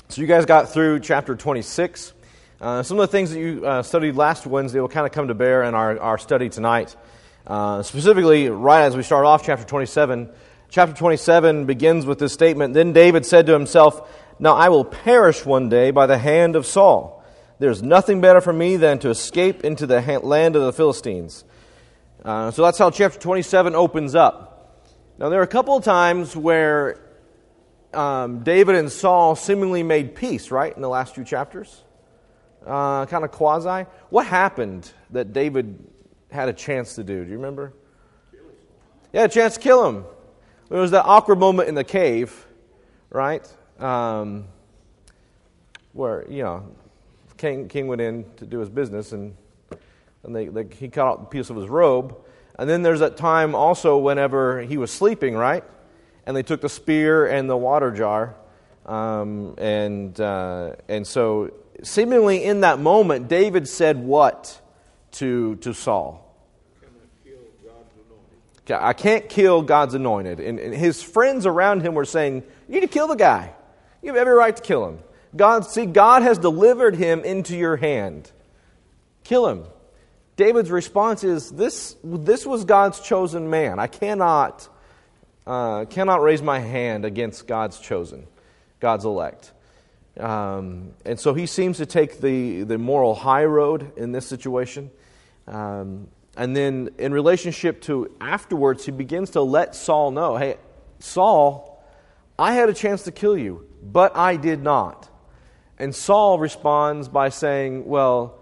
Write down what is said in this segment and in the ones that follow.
So you guys got through chapter 26. Some of the things that you studied last Wednesday will kind of come to bear in our study tonight. Specifically, right as we start off chapter 27, chapter 27 begins with this statement, "Then David said to himself, 'Now I will perish one day by the hand of Saul. There's nothing better for me than to escape into the land of the Philistines.'" So that's how chapter 27 opens up. Now there are a couple of times where David and Saul seemingly made peace, right, in the last few chapters? Kind of quasi. What happened that David had a chance to do? Do you remember? Yeah, a chance to kill him. There was that awkward moment in the cave, right? Where, King went in to do his business, and he cut out a piece of his robe. And then there's that time also whenever he was sleeping, right? And they took the spear and the water jar. And so seemingly in that moment, David said what to Saul? I can't kill God's anointed. And his friends around him were saying, "You need to kill the guy. You have every right to kill him. God has delivered him into your hand. Kill him." David's response is, this was God's chosen man. I cannot raise my hand against God's chosen, God's elect. And so he seems to take the moral high road in this situation. And then in relationship to afterwards, he begins to let Saul know, "Hey, Saul, I had a chance to kill you, but I did not." And Saul responds by saying, "Well,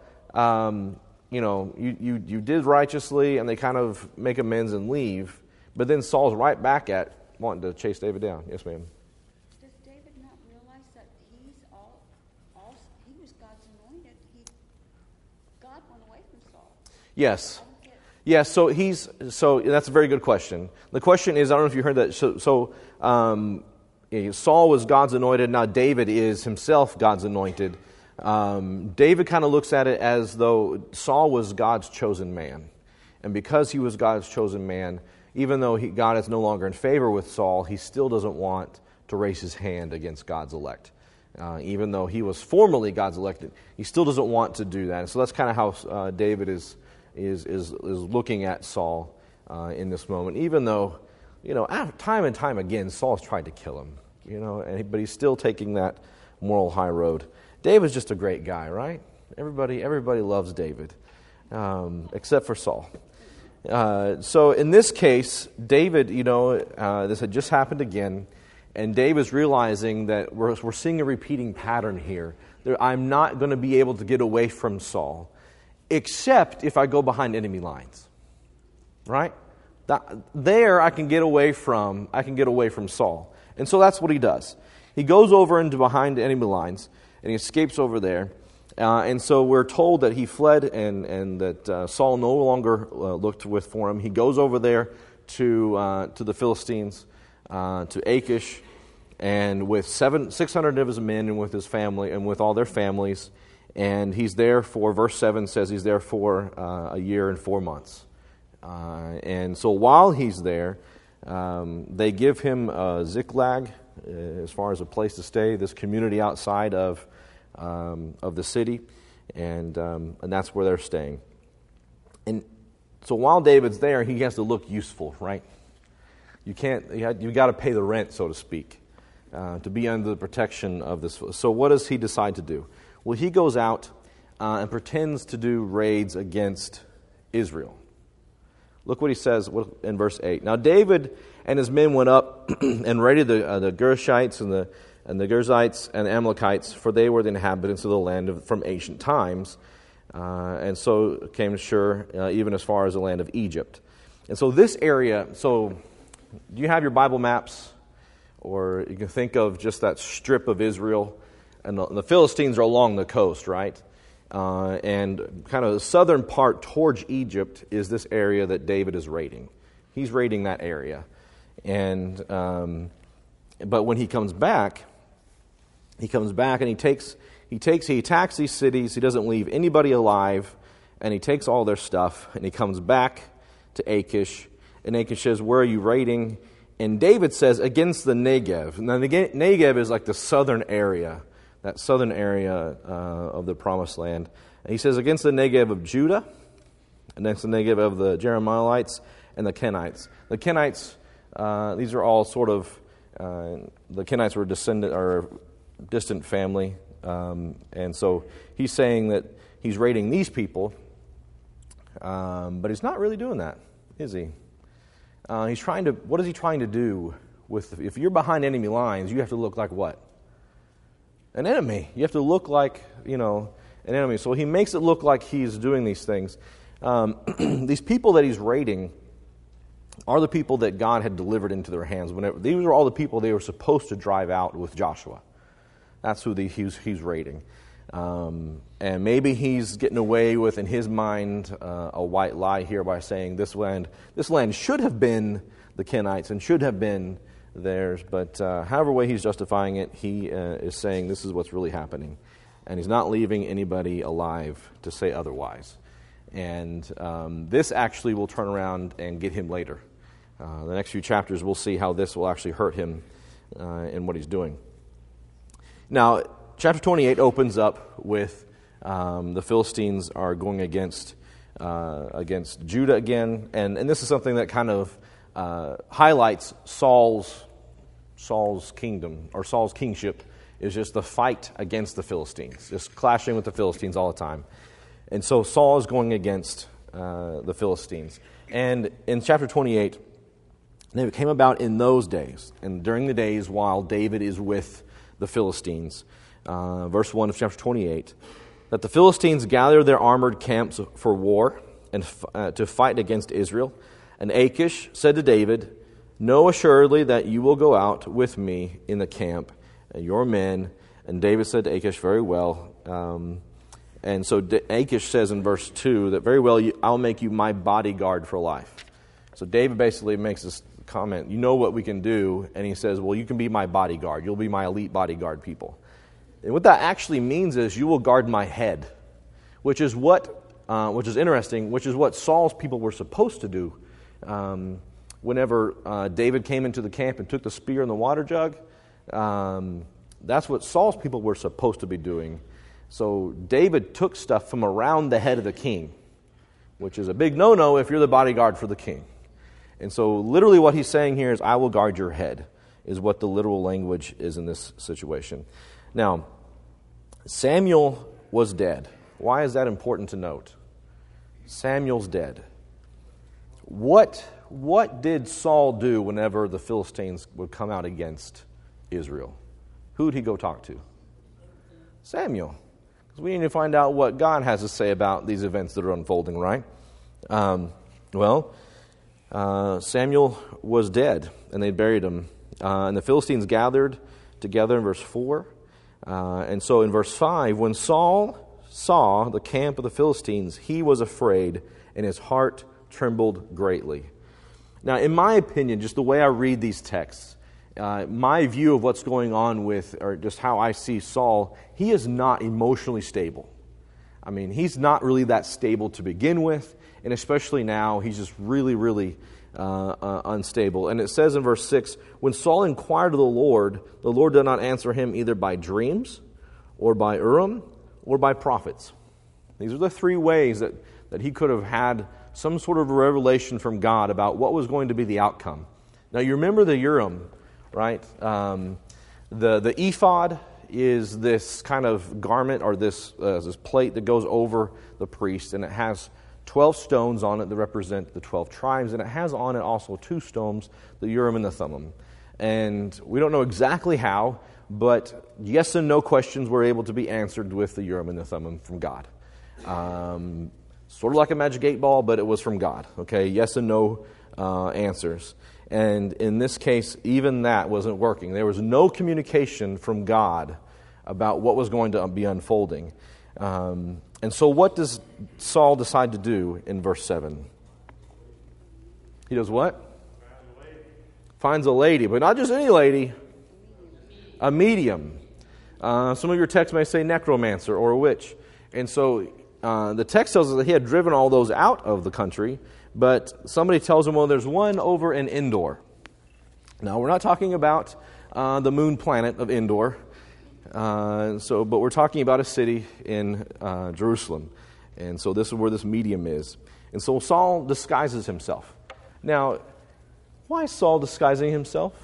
you did righteously," and they kind of make amends and leave. But then Saul's right back at wanting to chase David down. Yes, ma'am. Does David not realize that he was God's anointed? God went away from Saul. Yes. Yes, so that's a very good question. The question is, I don't know if you heard that, Saul was God's anointed, now David is himself God's anointed. David kind of looks at it as though Saul was God's chosen man. And because he was God's chosen man, even though God is no longer in favor with Saul, he still doesn't want to raise his hand against God's elect. Even though he was formerly God's elected, he still doesn't want to do that. And so that's kind of how David is looking at Saul in this moment. Even though, time and time again, Saul's tried to kill him. But he's still taking that moral high road. David's just a great guy, right? Everybody loves David, except for Saul. So in this case, David, this had just happened again, and David's realizing that we're seeing a repeating pattern here. I'm not going to be able to get away from Saul, except if I go behind enemy lines, right? There I can get away from Saul, and so that's what he does. He goes over into behind enemy lines, and he escapes over there. And so we're told that he fled and that Saul no longer looked for him. He goes over there to the Philistines, to Achish, and with 600 of his men and with his family and with all their families. And he's there for, verse 7 says he's there for a year and 4 months. And so while he's there, they give him Ziklag as far as a place to stay, this community outside of the city, and that's where they're staying. And so while David's there, he has to look useful, right? You got to pay the rent, so to speak, to be under the protection of this. So what does he decide to do? Well, he goes out and pretends to do raids against Israel. Look what he says in verse 8. "Now David and his men went up and raided the Gershites and the Girzites and the Amalekites, for they were the inhabitants of the land from ancient times, and so came Shur, even as far as the land of Egypt." And so this area, do you have your Bible maps? Or you can think of just that strip of Israel, and the Philistines are along the coast, right? And kind of the southern part towards Egypt is this area that David is raiding. He's raiding that area. And but when he comes back and he attacks these cities. He doesn't leave anybody alive, and he takes all their stuff, and he comes back to Achish, and Achish says, "Where are you raiding?" And David says, "Against the Negev." Now the Negev is like the southern area that southern area of the Promised Land. And he says, against the Negev of Judah, against the Negev of the Jerahmeelites and the Kenites. The Kenites, these are all sort of, the Kenites were distant family. And so he's saying that he's raiding these people, but he's not really doing that, is he? What is he trying to do with, if you're behind enemy lines, you have to look like what? An enemy. You have to look like, an enemy. So he makes it look like he's doing these things. These people that he's raiding are the people that God had delivered into their hands. These are all the people they were supposed to drive out with Joshua. That's who he's raiding. And maybe he's getting away with, in his mind, a white lie here by saying this land should have been the Kenites and should have been theirs. But however way he's justifying it, he is saying this is what's really happening. And he's not leaving anybody alive to say otherwise. And this actually will turn around and get him later. The next few chapters, we'll see how this will actually hurt him in what he's doing. Now, chapter 28 opens up with the Philistines are going against Judah again. And this is something that kind of highlights Saul's kingdom, or Saul's kingship, is just the fight against the Philistines, just clashing with the Philistines all the time. And so Saul is going against the Philistines. And in chapter 28, it came about in those days, and during the days while David is with the Philistines, verse 1 of chapter 28, that the Philistines gathered their armored camps for war and to fight against Israel. And Achish said to David, know assuredly that you will go out with me in the camp, and your men. And David said to Achish, very well. And so Achish says in verse 2 that very well, I'll make you my bodyguard for life. So David basically makes this comment, you know what we can do, and he says, well, you can be my bodyguard. You'll be my elite bodyguard people. And what that actually means is you will guard my head, which is interesting, which is what Saul's people were supposed to do. Whenever David came into the camp and took the spear and the water jug, that's what Saul's people were supposed to be doing. So David took stuff from around the head of the king, which is a big no-no if you're the bodyguard for the king. And so literally what he's saying here is, I will guard your head, is what the literal language is in this situation. Now, Samuel was dead. Why is that important to note? Samuel's dead. What did Saul do whenever the Philistines would come out against Israel? Who would he go talk to? Samuel. Because we need to find out what God has to say about these events that are unfolding, right? Samuel was dead, and they buried him. And the Philistines gathered together in verse 4. And so in verse 5, when Saul saw the camp of the Philistines, he was afraid, and his heart trembled greatly. Now, in my opinion, just the way I read these texts, my view of what's going on with, or just how I see Saul, he is not emotionally stable. I mean, he's not really that stable to begin with, and especially now, he's just really, really unstable. And it says in verse 6, when Saul inquired of the Lord did not answer him either by dreams, or by Urim, or by prophets. These are the three ways that he could have had some sort of revelation from God about what was going to be the outcome. Now, you remember the Urim, right? The ephod is this kind of garment, or this plate that goes over the priest, and it has 12 stones on it that represent the 12 tribes, and it has on it also 2 stones, the Urim and the Thummim. And we don't know exactly how, but yes and no questions were able to be answered with the Urim and the Thummim from God. Sort of like a magic 8-ball, but it was from God. Okay, yes and no answers. And in this case, even that wasn't working. There was no communication from God about what was going to be unfolding. And so what does Saul decide to do in verse 7? He does what? Finds a lady, but not just any lady, a medium. Some of your texts may say necromancer or a witch. And so the text tells us that he had driven all those out of the country, but somebody tells him, well, there's one over in Endor. Now, we're not talking about the moon planet of Endor. But we're talking about a city in Jerusalem. And so this is where this medium is. And so Saul disguises himself. Now, why is Saul disguising himself?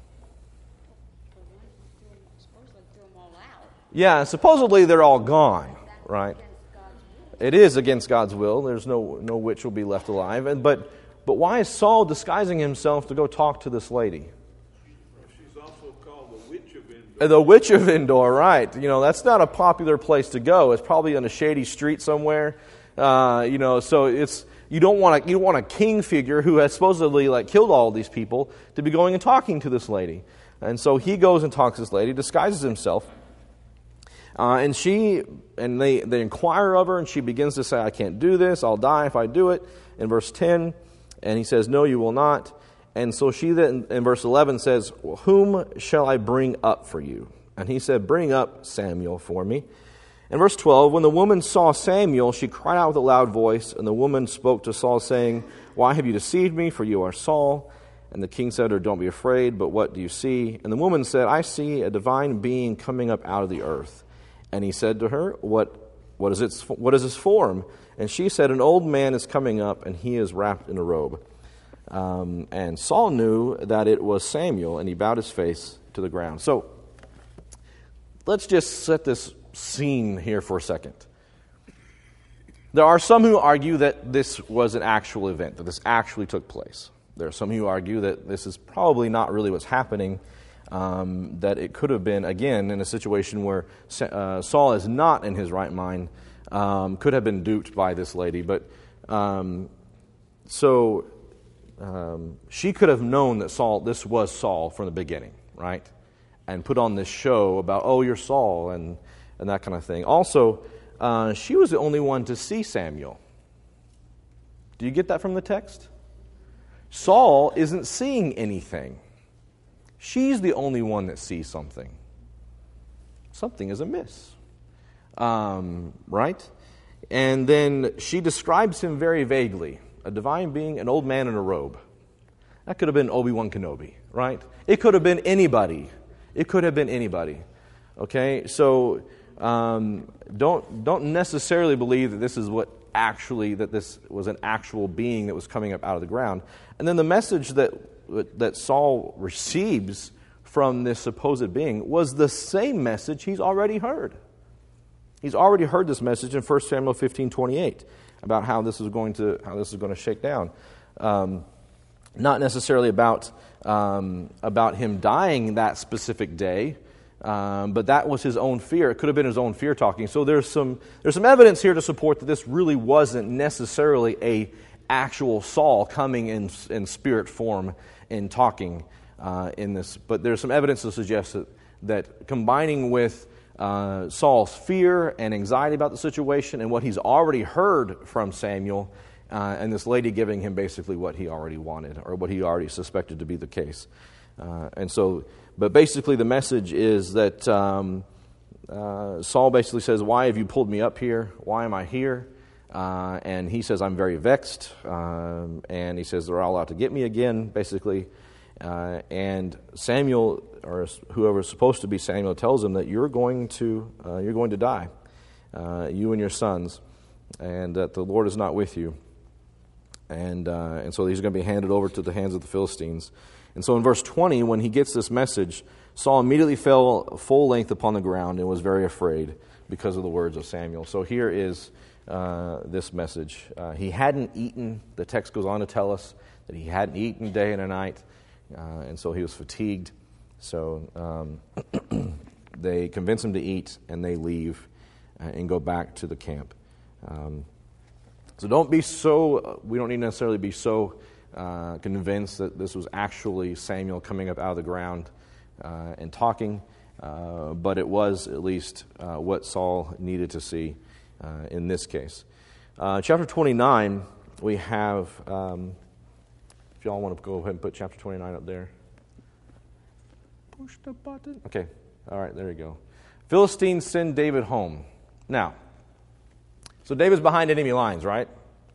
Supposedly threw them all out. Yeah, supposedly they're all gone, right? Against God's will. It is against God's will. There's no witch will be left alive. But why is Saul disguising himself to go talk to this lady? She's also called the Witch of Endor. The Witch of Endor, right? That's not a popular place to go. It's probably on a shady street somewhere. So it's you don't want a king figure who has supposedly killed all these people to be going and talking to this lady. And so he goes and talks to this lady, disguises himself. And they inquire of her, and she begins to say, I can't do this, I'll die if I do it, in verse 10. And he says, no, you will not. And so she then, in verse 11, says, well, whom shall I bring up for you? And he said, bring up Samuel for me. In verse 12, when the woman saw Samuel, she cried out with a loud voice, and the woman spoke to Saul, saying, why have you deceived me, for you are Saul? And the king said to her, don't be afraid, but what do you see? And the woman said, I see a divine being coming up out of the earth. And he said to her, what is his form? And she said, an old man is coming up, and he is wrapped in a robe. And Saul knew that it was Samuel, and he bowed his face to the ground. So let's just set this scene here for a second. There are some who argue that this was an actual event, that this actually took place. There are some who argue that this is probably not really what's happening, that it could have been, again, in a situation where Saul is not in his right mind, could have been duped by this lady. But she could have known that this was Saul from the beginning, right? And put on this show about, oh, you're Saul, and that kind of thing. Also, she was the only one to see Samuel. Do you get that from the text? Saul isn't seeing anything. She's the only one that sees something. Something is amiss. Right? And then she describes him very vaguely. A divine being, an old man in a robe. That could have been Obi-Wan Kenobi, right? It could have been anybody. Okay? So don't necessarily believe that this is that this was an actual being that was coming up out of the ground. And then the message that Saul receives from this supposed being was the same message he's already heard. He's already heard this message in 1 Samuel 15:28 about how this is going to shake down. Not necessarily about him dying that specific day, but that was his own fear. It could have been his own fear talking. So there's some evidence here to support that this really wasn't necessarily a actual Saul coming in spirit form and talking in this. But there's some evidence to suggest that combining with Saul's fear and anxiety about the situation and what he's already heard from Samuel, and this lady giving him basically what he already wanted or what he already suspected to be the case. But basically the message is that Saul basically says, why have you pulled me up here? Why am I here? And he says, I'm very vexed. And he says, they're all out to get me again, basically. And Samuel, or whoever's supposed to be Samuel, tells him that you're going to die, you and your sons, and that the Lord is not with you. And so he's going to be handed over to the hands of the Philistines. And so in verse 20, when he gets this message, Saul immediately fell full length upon the ground and was very afraid because of the words of Samuel. So here is this message. He hadn't eaten. The text goes on to tell us that he hadn't eaten day and a night, and so he was fatigued. So they convince him to eat, and they leave and go back to the camp. So we don't need to necessarily be so convinced that this was actually Samuel coming up out of the ground and talking, but it was at least what Saul needed to see in this case. Chapter 29, we have, if y'all want to go ahead and put chapter 29 up there. Push the button. Okay, all right, there you go. Philistines send David home. Now, so David's behind enemy lines, right?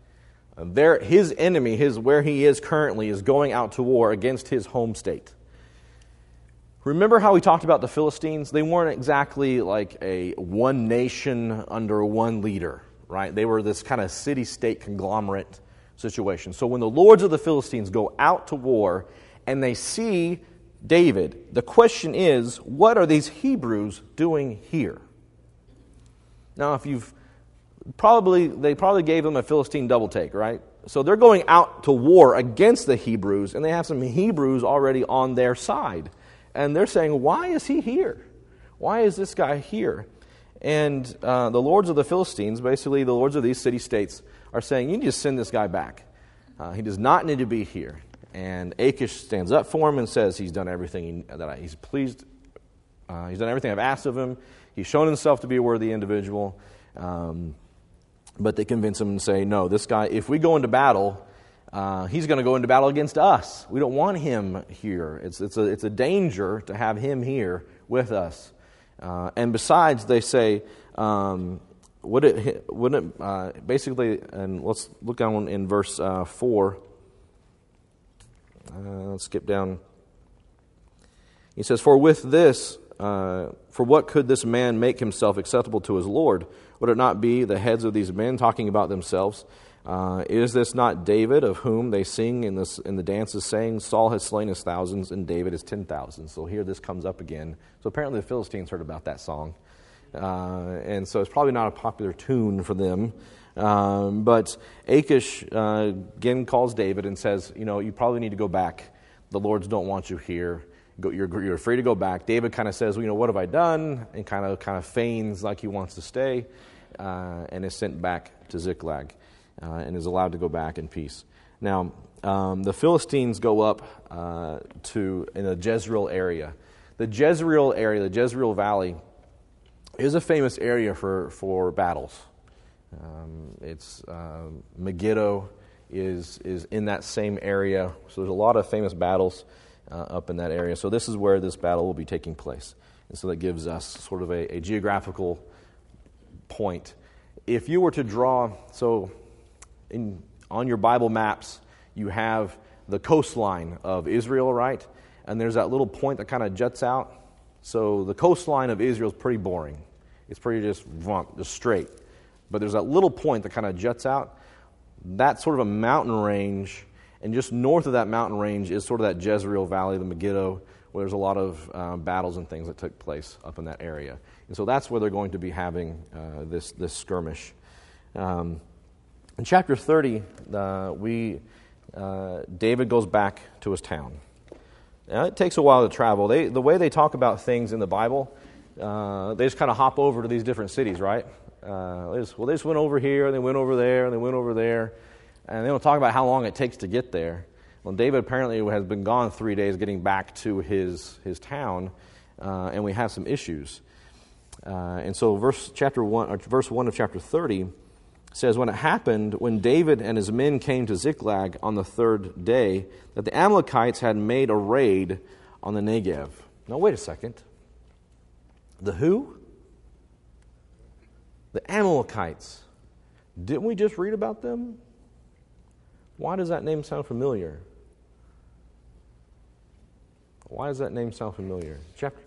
His enemy, where he is currently, is going out to war against his home state. Remember how we talked about the Philistines? They weren't exactly like a one nation under one leader, right? They were this kind of city-state conglomerate situation. So when the lords of the Philistines go out to war and they see David, the question is, what are these Hebrews doing here? Now, if they probably gave them a Philistine double take, right? So they're going out to war against the Hebrews, and they have some Hebrews already on their side. And they're saying, why is he here? Why is this guy here? And the lords of the Philistines, basically the lords of these city-states, are saying, you need to send this guy back. He does not need to be here. And Achish stands up for him and says he's done everything he's pleased. He's done everything I've asked of him. He's shown himself to be a worthy individual. But they convince him and say, no, this guy, if we go into battle, he's going to go into battle against us. We don't want him here. It's a danger to have him here with us. And besides, they say, basically, and let's look down in verse 4. Let's skip down. He says, for what could this man make himself acceptable to his Lord? Would it not be the heads of these men talking about themselves? Is this not David, of whom they sing in the dances, saying, Saul has slain his thousands and David his 10,000? So here this comes up again. So apparently the Philistines heard about that song. And so it's probably not a popular tune for them. But Achish again calls David and says, you probably need to go back. The lords don't want you here. You're free to go back. David kind of says, what have I done? And kind of feigns like he wants to stay, and is sent back to Ziklag, and is allowed to go back in peace. Now, the Philistines go up in the Jezreel area. The Jezreel Valley, is a famous area for battles. Megiddo is in that same area, so there's a lot of famous battles up in that area. So this is where this battle will be taking place. And so that gives us sort of a geographical point. If you were to draw, on your Bible maps, you have the coastline of Israel, right? And there's that little point that kind of juts out. So the coastline of Israel is pretty boring. It's pretty just straight. But there's that little point that kind of juts out. That's sort of a mountain range. And just north of that mountain range is sort of that Jezreel Valley, the Megiddo, where there's a lot of battles and things that took place up in that area. And so that's where they're going to be having this skirmish. In chapter 30, David goes back to his town. Now, it takes a while to travel. The way they talk about things in the Bible, they just kind of hop over to these different cities, right? They just went over here, and they went over there, and they went over there. And they don't talk about how long it takes to get there. Well, David apparently has been gone 3 days getting back to his town, and we have some issues. And so verse 1 of chapter 30 says, when it happened, when David and his men came to Ziklag on the third day, that the Amalekites had made a raid on the Negev. Now, wait a second. The who? The Amalekites. Didn't we just read about them? Why does that name sound familiar? Why does that name sound familiar? Chapter?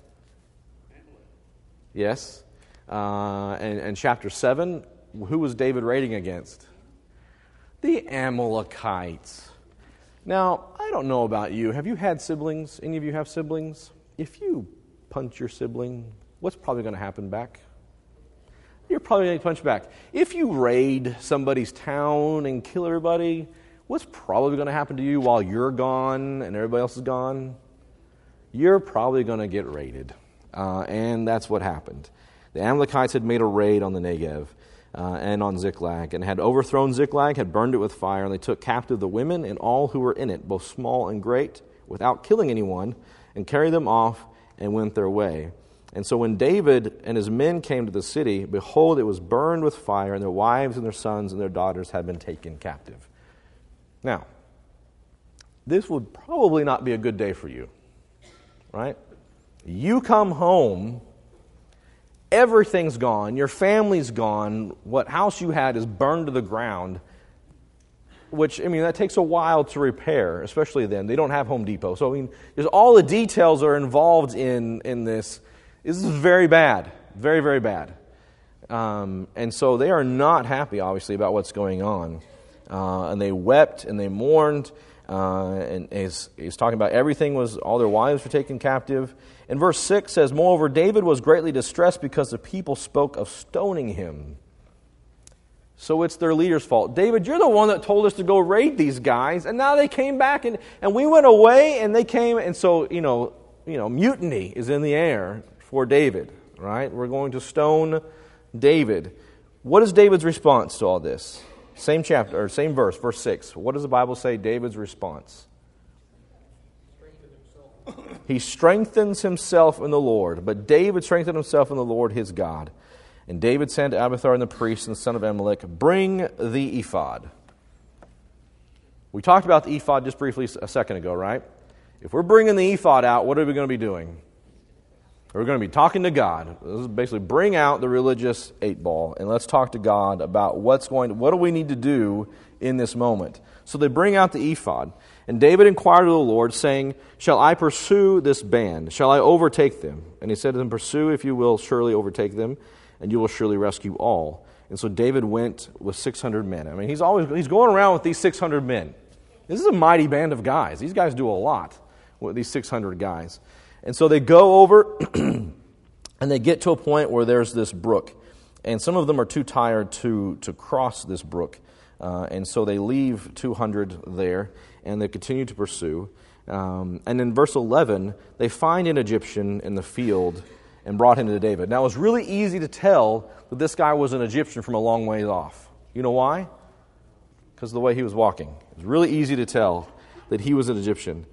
Yes. And chapter 7, who was David raiding against? The Amalekites. Now, I don't know about you. Have you had siblings? Any of you have siblings? If you punch your sibling, what's probably going to happen back? You're probably going to punch back. If you raid somebody's town and kill everybody, what's probably going to happen to you while you're gone and everybody else is gone? You're probably going to get raided. And that's what happened. The Amalekites had made a raid on the Negev and on Ziklag, and had overthrown Ziklag, had burned it with fire, and they took captive the women and all who were in it, both small and great, without killing anyone, and carried them off and went their way. And so when David and his men came to the city, behold, it was burned with fire, and their wives and their sons and their daughters had been taken captive. Now, this would probably not be a good day for you, right? You come home, everything's gone, your family's gone, what house you had is burned to the ground. which, I mean, that takes a while to repair, especially then. They don't have Home Depot. So, I mean, there's all the details are involved in this. This is very bad. Very, very bad. And so they are not happy, obviously, about what's going on. And they wept and they mourned. And he's talking about all their wives were taken captive. And verse 6 says, moreover, David was greatly distressed because the people spoke of stoning him. So it's their leader's fault. David, you're the one that told us to go raid these guys, and now they came back, and we went away, and they came, and so, mutiny is in the air for David, right? We're going to stone David. What is David's response to all this? Same chapter, or same verse, verse 6. What does the Bible say David's response? He strengthens himself in the Lord. But David strengthened himself in the Lord his God. And David said to Abiathar and the priest and the son of Ahimelech, bring the ephod. We talked about the ephod just briefly a second ago, right? If we're bringing the ephod out, what are we going to be doing? We're going to be talking to God. This is basically bring out the religious 8-ball and let's talk to God about what do we need to do in this moment. So they bring out the ephod. And David inquired of the Lord, saying, shall I pursue this band? Shall I overtake them? And he said to them, pursue, if you will, surely overtake them, and you will surely rescue all. And so David went with 600 men. I mean, he's going around with these 600 men. This is a mighty band of guys. These guys do a lot with these 600 guys. And so they go over, and they get to a point where there's this brook. And some of them are too tired to cross this brook. And so they leave 200 there, and they continue to pursue. And in verse 11, they find an Egyptian in the field and brought him to David. Now, it was really easy to tell that this guy was an Egyptian from a long ways off. You know why? Because of the way he was walking. It was really easy to tell that he was an Egyptian.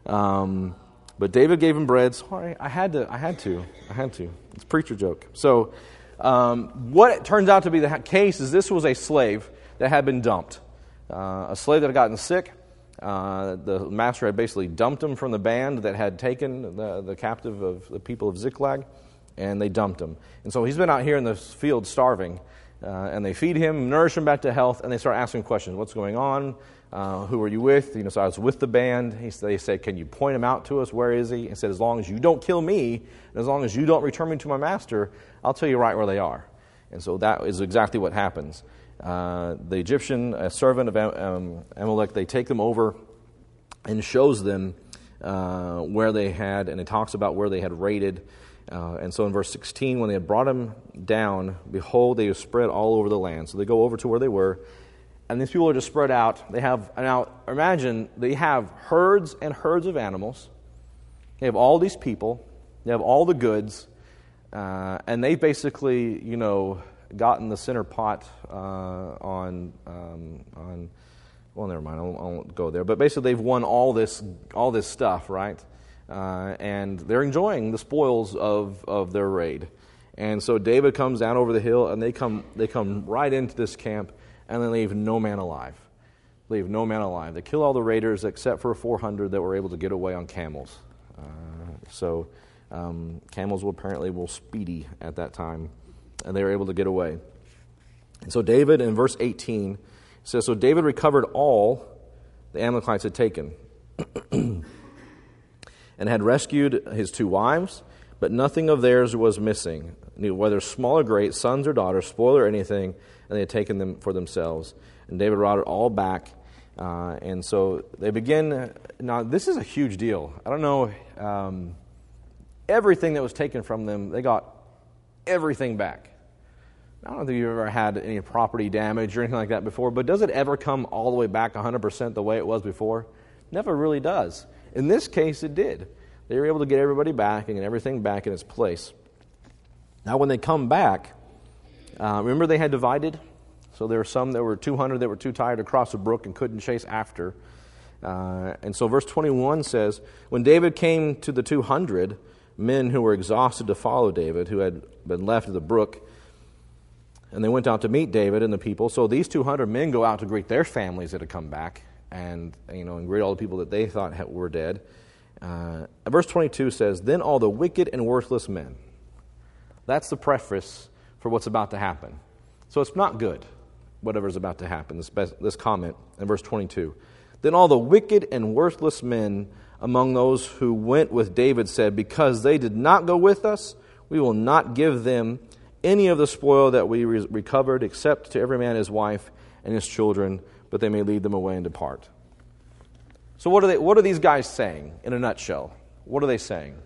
But David gave him bread. Sorry, I had to. It's a preacher joke. So what it turns out to be the case is this was a slave that had been dumped. A slave that had gotten sick. The master had basically dumped him from the band that had taken the captive of the people of Ziklag, and they dumped him. And so he's been out here in the field starving, and they feed him, nourish him back to health, and they start asking questions. What's going on? Who are you with? So I was with the band. They said, can you point him out to us? Where is he? He said, as long as you don't kill me, and as long as you don't return me to my master, I'll tell you right where they are. And so that is exactly what happens. The Egyptian, a servant of Ahimelech, they take them over and shows them where they had, and it talks about where they had raided. And so in verse 16, when they had brought him down, behold, they were spread all over the land. So they go over to where they were, and these people are just spread out. Now imagine they have herds and herds of animals. They have all these people. They have all the goods, and they basically, gotten the center pot on. Well, never mind. I won't go there. But basically, they've won all this stuff, right? And they're enjoying the spoils of their raid. And so David comes down over the hill, and they come right into this camp, and they leave no man alive. Leave no man alive. They kill all the raiders except for 400 that were able to get away on camels. Camels were apparently speedy at that time, and they were able to get away. And so David, in verse 18, says, so David recovered all the Amalekites had taken and had rescued his 2 wives, but nothing of theirs was missing, whether small or great, sons or daughters, spoil or anything, and they had taken them for themselves. And David brought it all back. And so they begin. Now, this is a huge deal. I don't know. Everything that was taken from them, they got everything back. I don't think you've ever had any property damage or anything like that before, but does it ever come all the way back 100% the way it was before? Never really does. In this case, it did. They were able to get everybody back and get everything back in its place. Now, when they come back, remember they had divided? So there were some that were 200 that were too tired to cross the brook and couldn't chase after. And so verse 21 says, when David came to the 200 men who were exhausted to follow David, who had been left at the brook, and they went out to meet David and the people. So these 200 men go out to greet their families that had come back, and greet all the people that they thought were dead. Verse 22 says, then all the wicked and worthless men. That's the preface for what's about to happen. So it's not good. whatever's about to happen, this comment in verse 22. Then all the wicked and worthless men among those who went with David said, because they did not go with us, we will not give them any of the spoil that we recovered, except to every man his wife and his children, but they may lead them away and depart. So what are these guys saying in a nutshell? What are they saying?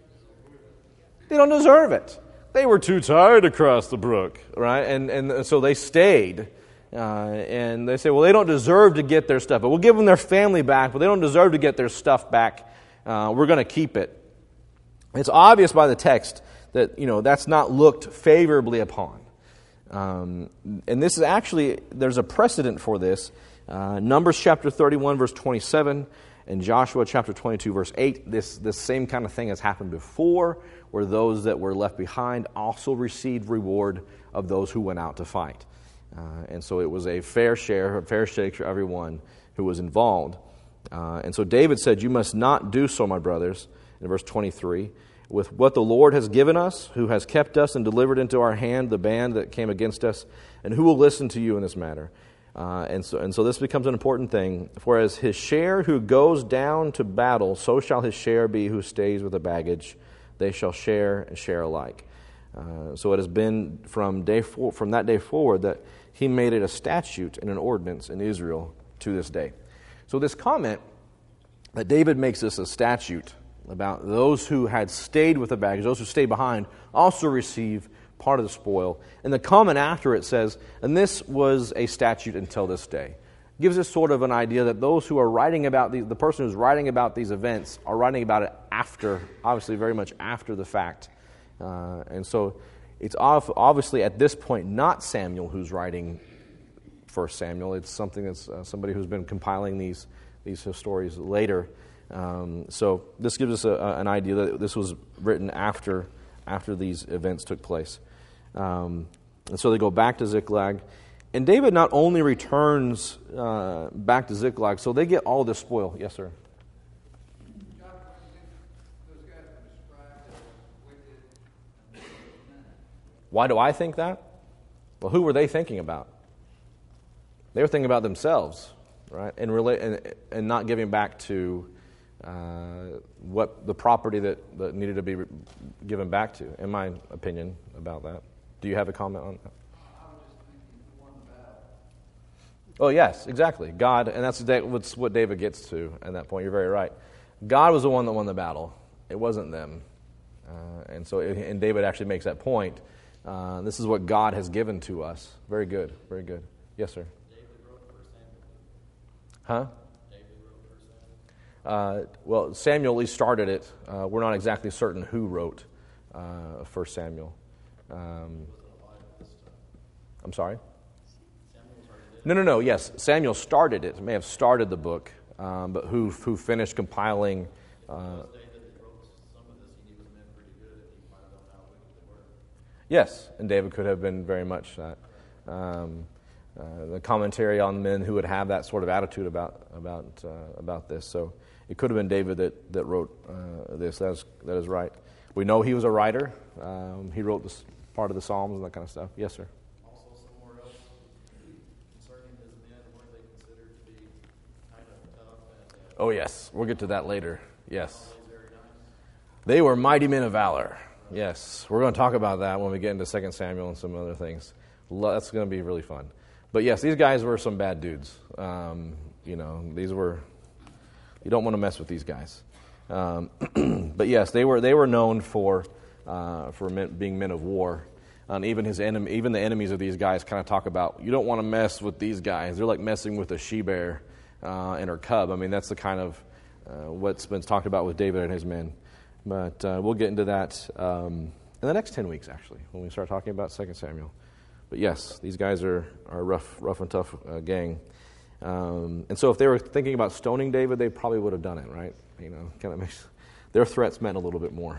They don't deserve it. They were too tired to cross the brook, right? And so they stayed. And they say, well, they don't deserve to get their stuff, but we'll give them their family back, but they don't deserve to get their stuff back. We're going to keep it. It's obvious by the text that, that's not looked favorably upon. And this is actually, there's a precedent for this. Numbers chapter 31, verse 27, and Joshua chapter 22, verse 8. This same kind of thing has happened before, where those that were left behind also received reward of those who went out to fight. And so it was a fair shake for everyone who was involved. And so David said, you must not do so, my brothers, in verse 23, with what the Lord has given us, who has kept us and delivered into our hand the band that came against us, and who will listen to you in this matter. And so this becomes an important thing. For as his share who goes down to battle, so shall his share be who stays with the baggage. They shall share and share alike. So it has been from that day forward that he made it a statute and an ordinance in Israel to this day. So this comment that David makes this a statute about those who had stayed with the baggage, those who stayed behind, also receive part of the spoil. And the comment after it says, and this was a statute until this day. Gives us sort of an idea that those who are writing about the person who's writing about these events are writing about it after, obviously very much after the fact. And so it's obviously at this point not Samuel who's writing 1 Samuel. It's something that's somebody who's been compiling these stories later. So this gives us an idea that this was written after these events took place. And so they go back to Ziklag. And David not only returns back to Ziklag, so they get all this spoil. Yes, sir. Why do I think that? Well, who were they thinking about? They were thinking about themselves, right? And not giving back to what the property that needed to be given back to, in my opinion, about that. Do you have a comment on that? Oh, yes, exactly. God, and that's what David gets to at that point. You're very right. God was the one that won the battle. It wasn't them. And David actually makes that point. This is what God has given to us. Very good, very good. Yes, sir. David wrote 1 Samuel. Huh? David wrote 1 Samuel. Well, Samuel at least started it. We're not exactly certain who wrote 1 Samuel. I'm sorry? No. Yes, Samuel started it. May have started the book, but who finished compiling? Yes, and David could have been very much that. The commentary on men who would have that sort of attitude about this. So it could have been David that wrote this. That is right. We know he was a writer. He wrote this part of the Psalms and that kind of stuff. Yes, sir. Also, somewhere else concerning his men, weren't they considered to be kind of tough? Oh yes, we'll get to that later. Yes, they were mighty men of valor. Yes, we're going to talk about that when we get into 2 Samuel and some other things. That's going to be really fun. But yes, these guys were some bad dudes. These were, you don't want to mess with these guys. But yes, they were known for being men of war. And even the enemies of these guys kind of talk about, you don't want to mess with these guys. They're like messing with a she-bear and her cub. I mean, that's the kind of what's been talked about with David and his men. But we'll get into that in the next 10 weeks, actually, when we start talking about 2 Samuel. But yes, these guys are a rough and tough gang. And so if they were thinking about stoning David, they probably would have done it, right? Kind of makes their threats meant a little bit more.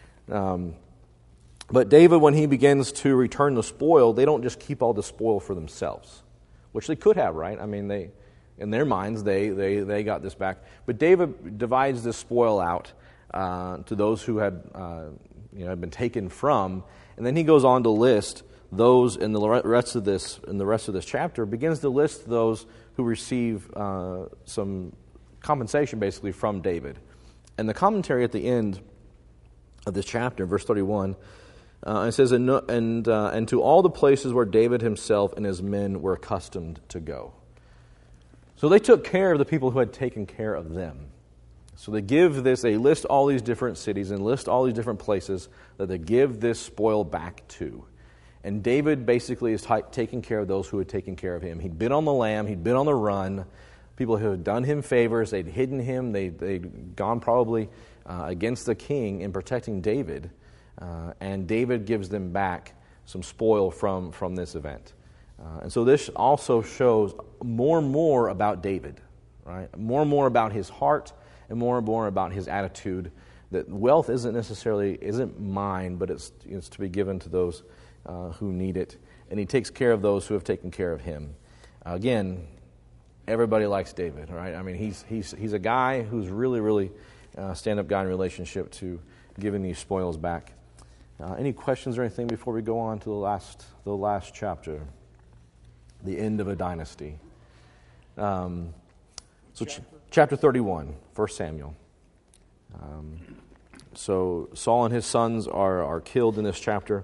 But David, when he begins to return the spoil, they don't just keep all the spoil for themselves, which they could have, right? I mean, in their minds, they got this back. But David divides this spoil out to those who had been taken from, and then he goes on to list those in the rest of this chapter begins to list those who receive some compensation, basically, from David. And the commentary at the end of this chapter, verse 31, it says, and to all the places where David himself and his men were accustomed to go. So they took care of the people who had taken care of them. So they list all these different cities and list all these different places that they give this spoil back to. And David basically is taking care of those who had taken care of him. He'd been on the lam, he'd been on the run. People who had done him favors, they'd hidden him, they'd gone probably against the king in protecting David. And David gives them back some spoil from this event. And so this also shows more and more about David, right? More and more about his heart and more about his attitude, that wealth isn't mine, but it's to be given to those who need it. And he takes care of those who have taken care of him. Again, everybody likes David, right? I mean, he's a guy who's really stand-up guy in relationship to giving these spoils back. Any questions or anything before we go on to the last chapter, the end of a dynasty? Chapter 31, 1 Samuel. So Saul and his sons are killed in this chapter.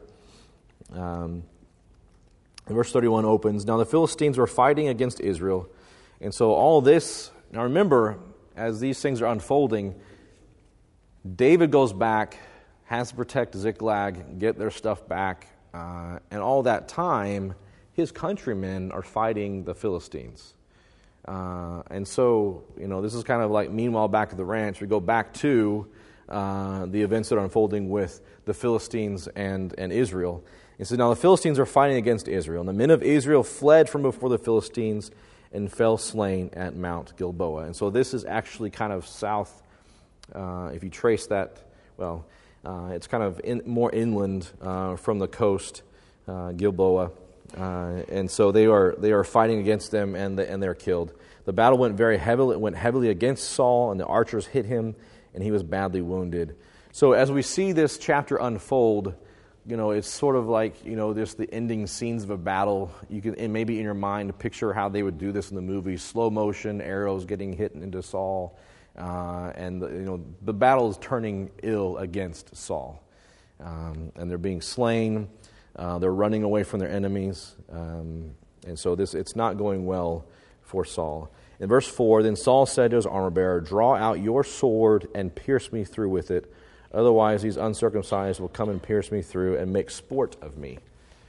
Verse 31 opens, now the Philistines were fighting against Israel. And so all this, now remember, as these things are unfolding, David goes back, has to protect Ziklag, get their stuff back, and all that time, his countrymen are fighting the Philistines. And so, this is kind of like, meanwhile, back at the ranch, we go back to the events that are unfolding with the Philistines and Israel. And so now the Philistines are fighting against Israel, and the men of Israel fled from before the Philistines and fell slain at Mount Gilboa. And so this is actually kind of south, if you trace that, it's kind of more inland from the coast, Gilboa. And so they are fighting against them, and they're killed. The battle went heavily against Saul, and the archers hit him, and he was badly wounded. So as we see this chapter unfold, it's sort of like, just the ending scenes of a battle. You can, and maybe in your mind, picture how they would do this in the movie, slow motion, arrows getting hit into Saul, and the battle is turning ill against Saul, and they're being slain. They're running away from their enemies, and so it's not going well for Saul. In verse 4, then Saul said to his armor-bearer, draw out your sword and pierce me through with it. Otherwise, these uncircumcised will come and pierce me through and make sport of me.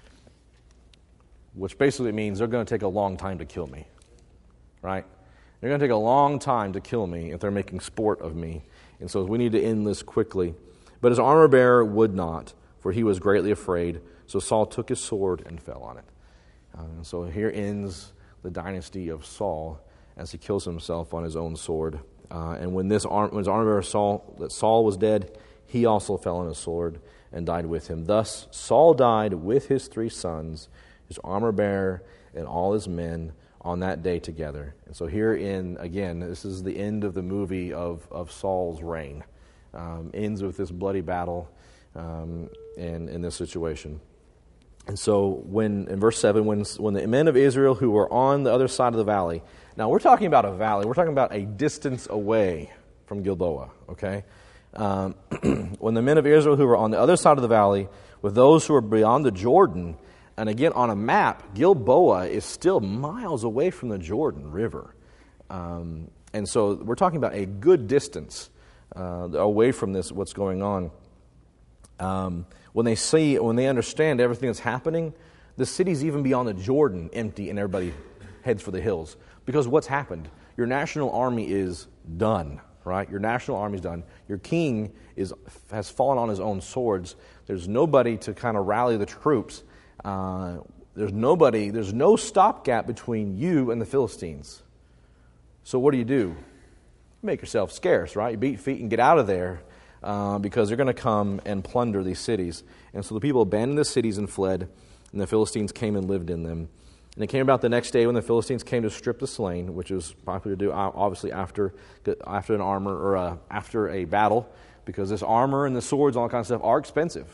Which basically means they're going to take a long time to kill me, right? They're going to take a long time to kill me if they're making sport of me. And so we need to end this quickly. But his armor-bearer would not, for he was greatly afraid. So Saul took his sword and fell on it. So here ends the dynasty of Saul as he kills himself on his own sword. And when his armor-bearer saw that Saul was dead, he also fell on his sword and died with him. Thus Saul died with his 3 sons, his armor-bearer, and all his men on that day together. And so again, this is the end of the movie of Saul's reign. Ends with this bloody battle in this situation. And so in verse 7, when the men of Israel who were on the other side of the valley, now we're talking about a valley, we're talking about a distance away from Gilboa, okay? When the men of Israel who were on the other side of the valley, with those who were beyond the Jordan, and again on a map, Gilboa is still miles away from the Jordan River. And so we're talking about a good distance away from what's going on. When they understand everything that's happening, the city's even beyond the Jordan empty and everybody heads for the hills. Because what's happened? Your national army is done, right? Your national army's done. Your king has fallen on his own swords. There's nobody to kind of rally the troops. There's no stopgap between you and the Philistines. So what do? Make yourself scarce, right? You beat feet and get out of there. Because they're going to come and plunder these cities. And so the people abandoned the cities and fled, and the Philistines came and lived in them. And it came about the next day when the Philistines came to strip the slain, which is popular to do obviously after an battle, because this armor and the swords and all that kind of stuff are expensive.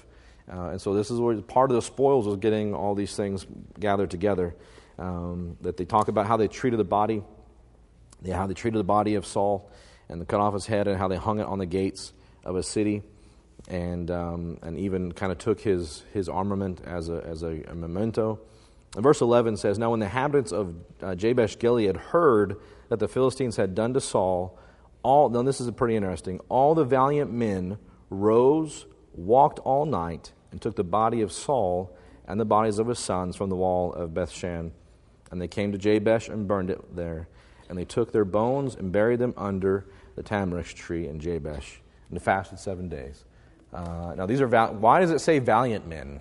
And so this is where part of the spoils was getting all these things gathered together. That they talk about how they treated the body, how they treated the body of Saul, and they cut off his head, and how they hung it on the gates of a city, and even kind of took his armament as a memento. And verse 11 says, "Now when the inhabitants of Jabesh Gilead heard that the Philistines had done to Saul, now this is pretty interesting, all the valiant men rose, walked all night, and took the body of Saul and the bodies of his sons from the wall of Bethshan. And they came to Jabesh and burned it there. And they took their bones and buried them under the tamarisk tree in Jabesh, and fasted 7 days." Now these are why does it say valiant men?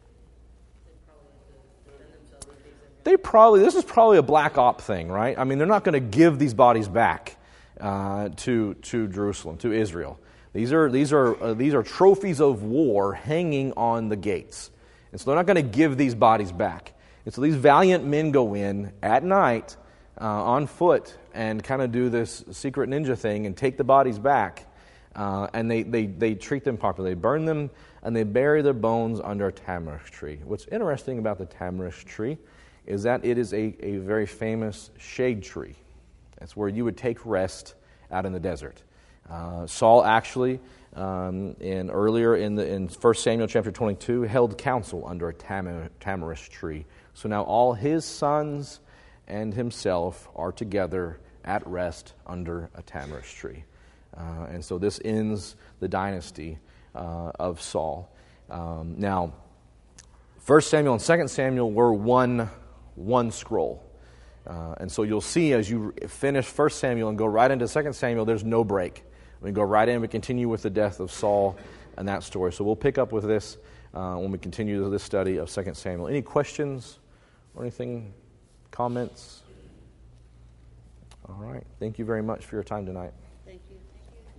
This is probably a black op thing, right? I mean, they're not going to give these bodies back to Jerusalem, to Israel. These are trophies of war hanging on the gates, and so they're not going to give these bodies back. And so these valiant men go in at night on foot and kind of do this secret ninja thing and take the bodies back, and they treat them properly. They burn them and they bury their bones under a tamarisk tree. What's interesting about the tamarisk tree is that it is a very famous shade tree. It's where you would take rest out in the desert. Saul actually, earlier in 1 Samuel chapter 22, held counsel under a tamarisk tree. So now all his sons and himself are together at rest under a tamarisk tree. And so this ends the dynasty of Saul. Now, 1 Samuel and 2 Samuel were one scroll. And so you'll see as you finish 1 Samuel and go right into 2 Samuel, there's no break. We go right in, we continue with the death of Saul and that story. So we'll pick up with this when we continue this study of 2 Samuel. Any questions or anything, comments? All right. Thank you very much for your time tonight.